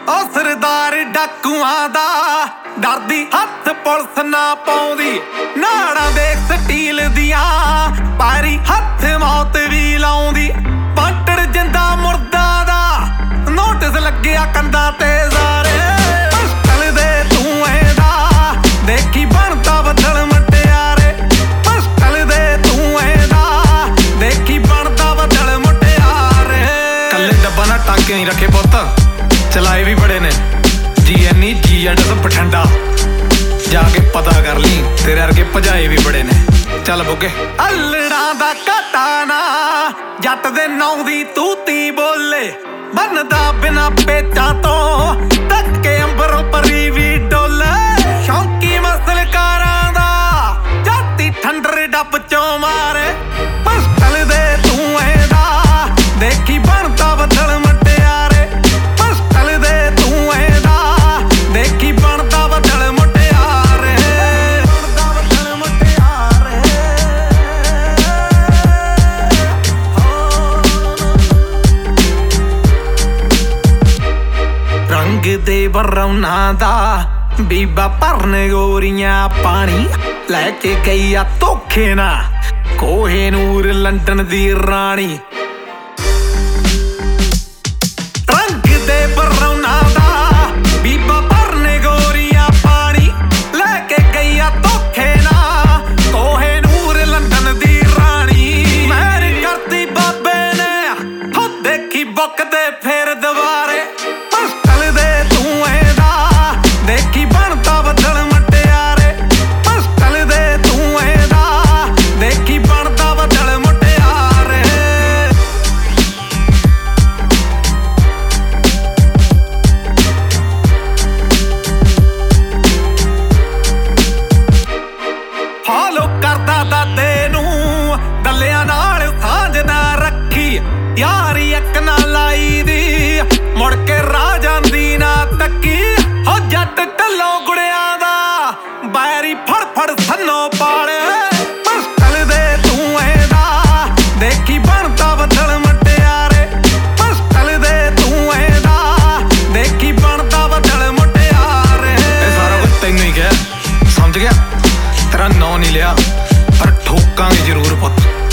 ओ सरदार डाकुआं दा डरदी हथ पुलिस ना पाउंदी नाड़ा देख स्टील दियां पैरी हथ मौत भी लाउंदी पाटड़ जिंदा मुर्दा दा नोटिस लग्गिया कंधा ते सारे पिस्टल दे धुएं दा देखी बनदा बदल मुटियारे पिस्टल दे धुएं दा देखी बनदा बदल मुटियारे कल्ले डब्बा ना टाके नहीं रखे पुत्त चलाए भी बड़े ने GNE G&S बठिंडा जाके पता कर ली तेरे अर्गे भजाए भी बड़े ने चल बुगे अल्लड़ा दा घटाना जट दे नौ दी तूती बोले बनदा बिना पेचा तो धक्के अंबरों परी भी डोले शौकी मसलकारां दा जाती ठंडर डब चों मारे पिस्टल दे धुएं दा देखी बनदा बदल मुटियारे पिस्टल दे धुएं दा देखी बनदा बदल मुटियारे बनदा बदल मुटियारे रंग दे बरौना दा बीबा भरन गोरियां पानी लैके गई आ धोखे ना कोहिनूर लंडन दी रानी रंग दे बरौना दा बीबा भरन गोरियां पानी लैके गई आ धोखे ना कोहिनूर लंडन दी रानी मैर करती बाबे ने हो देखी बुकदे फिर दुबारे पिस्टल दे धुएं दा देखी बनदा बदल मुटियारे पिस्टल दे धुएं दा देखी बनदा बदल मुटियारे फॉलो करदा दादे नूं दलियां नाल सांझ ना रखी यारी एक ना लाई दी मुड़ के राह जांदी ना तक्की हो जट ढल्लों गुड़ियां दा बैरी फड़ फड़ सन्नो पाले पिस्टल दे धुएं दा देखी बनदा बदल मुटियारे पिस्टल दे धुएं दा देखी बनदा बदल मुटियारे सारा कुछ तैनूं ही कह समझ गया तेरा नां नहीं लिया पर ठोकांगे जरूर पुत्त